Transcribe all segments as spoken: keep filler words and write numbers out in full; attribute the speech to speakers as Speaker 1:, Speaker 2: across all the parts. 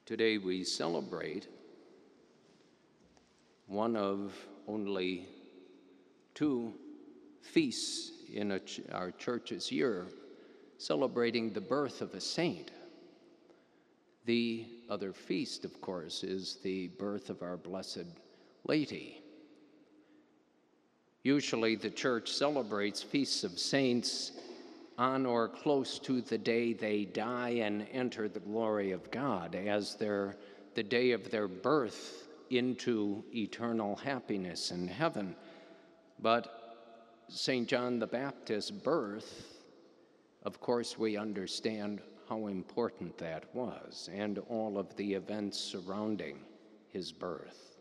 Speaker 1: Today we celebrate one of only two feasts in a ch- our church's year, celebrating the birth of a saint. The other feast, of course, is the birth of our Blessed Lady. Usually the church celebrates feasts of saints on or close to the day they die and enter the glory of God, as their, the day of their birth into eternal happiness in heaven. But Saint John the Baptist's birth, of course, we understand how important that was and all of the events surrounding his birth.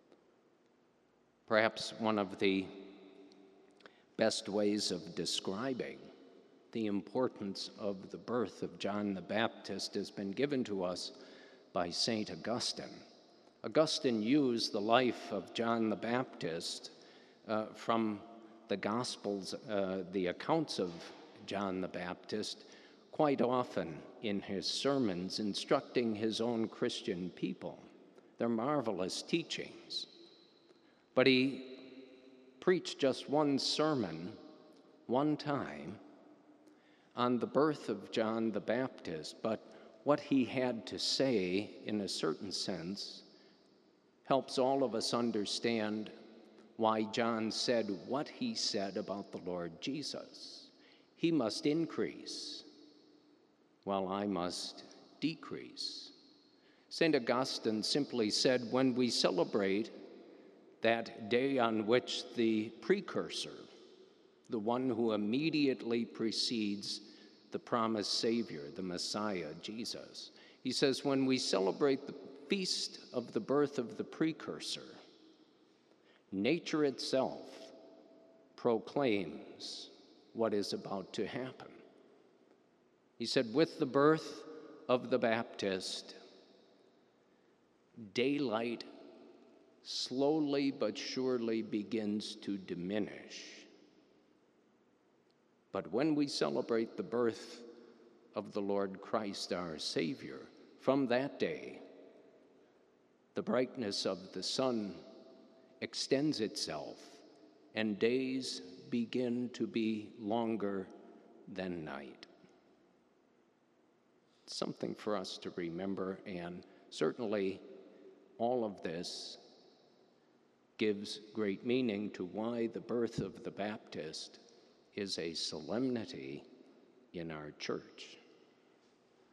Speaker 1: Perhaps one of the best ways of describing the importance of the birth of John the Baptist has been given to us by Saint Augustine. Augustine used the life of John the Baptist uh, from the Gospels, uh, the accounts of John the Baptist, quite often in his sermons, instructing his own Christian people. They're marvelous teachings. But he preached just one sermon, one time, on the birth of John the Baptist, but what he had to say, in a certain sense, helps all of us understand why John said what he said about the Lord Jesus. He must increase, while I must decrease. Saint Augustine simply said, when we celebrate that day on which the precursor, the one who immediately precedes the promised Savior, the Messiah, Jesus. He says, when we celebrate the feast of the birth of the precursor, nature itself proclaims what is about to happen. He said, with the birth of the Baptist, daylight slowly but surely begins to diminish. But when we celebrate the birth of the Lord Christ, our Savior, from that day, the brightness of the sun extends itself, and days begin to be longer than night. Something for us to remember, and certainly all of this gives great meaning to why the birth of the Baptist is a solemnity in our church.